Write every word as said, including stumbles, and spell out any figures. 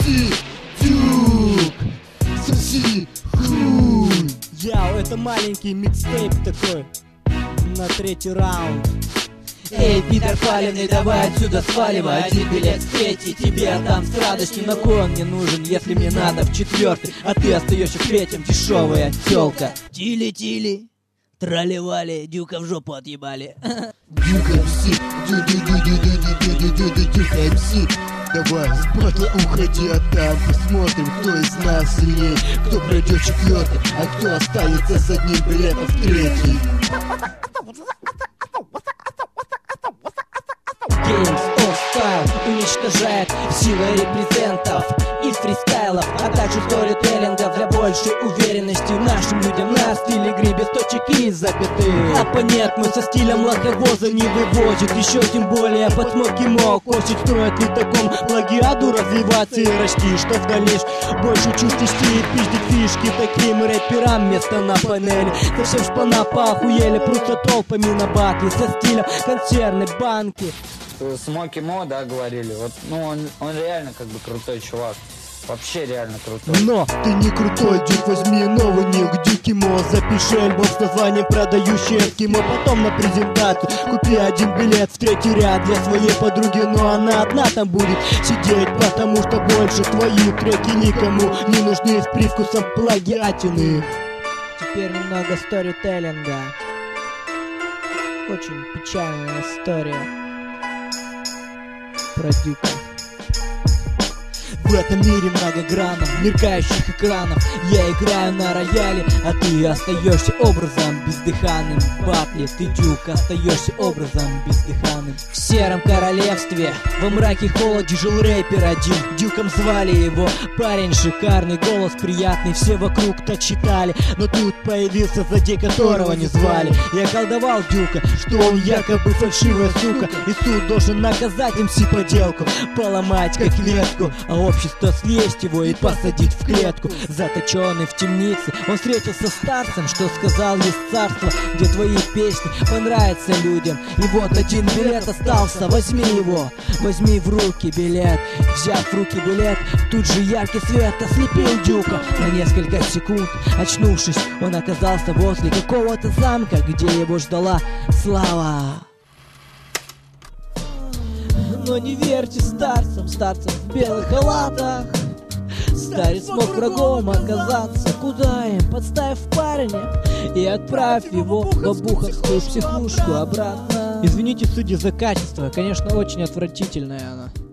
си Дюк, соси хуй. Яу, это маленький микстейп такой на третий раунд. Эй, пидор паленый, давай отсюда сваливай. Один билет в третий тебе отдам с радостью. На кой он мне нужен, если мне надо в четвертый, а ты остаешься в третьем, дешевая тёлка. Тили-тили, трали-вали, Дюка в жопу отъебали. Дюк эм си, Дюк эм си. Давай с батла уходи, а там посмотрим, кто из нас сильней, кто пройдет четвертый, а кто останется с одним билетом в третий. Games of Style уничтожает силой репрезентов и фристайлов, а также сторителлинга для большей уверенности нашим людям на стиль игры без точек и запятых. Оппонент мы со стилем лаковоза не вывозит, еще тем более под смоки мог косить. Стоит ли такому плагиаду развиваться и расти, что в дальнейшем больше чувств нести и пиздить фишки таким рэперам место на панели. Совсем шпана поохуели, просто толпами на батле со стилем консервной банки. Смоки Мо, да, говорили. Вот, ну, он, он реально как бы крутой чувак. Вообще реально крутой. Но ты не крутой, Дюк, возьми новый ник Дюки Мо, запиши альбом с названием «Продающий эскимо». Потом на презентацию купи один билет в третий ряд для своей подруги, но она одна там будет сидеть, потому что больше твои треки никому не нужны с привкусом плагиатины. Теперь немного сторителлинга. Очень печальная история про Дюка. В этом мире много гранов, меркающих экранов. Я играю на рояле, а ты остаешься образом бездыханным. В батле ты, Дюк, остаешься образом бездыханным. В сером королевстве, во мраке холоде жил рэпер один. Дюком звали его, парень шикарный, голос приятный, все вокруг так считали. Но тут появился злодей, которого не звали. Я колдовал Дюка, что он якобы фальшивая сука, и суд должен наказать эм си поделку, поломать как ветку, а общество съесть его и посадить в клетку. Заточенный в темнице, он встретился с старцем, что сказал: есть царство, где твои песни понравятся людям. И вот один билет остался, возьми его, возьми в руки билет. Взяв в руки билет, тут же яркий свет ослепил Дюка на несколько секунд. Очнувшись, он оказался возле какого-то замка, где его ждала слава. Но не верьте старцам, старцам в белых халатах. Старец мог врагом оказаться. Куда им? Подставь парня и отправь его в бабуховскую психушку обратно. Извините, судьи, за качество. Конечно, очень отвратительная она.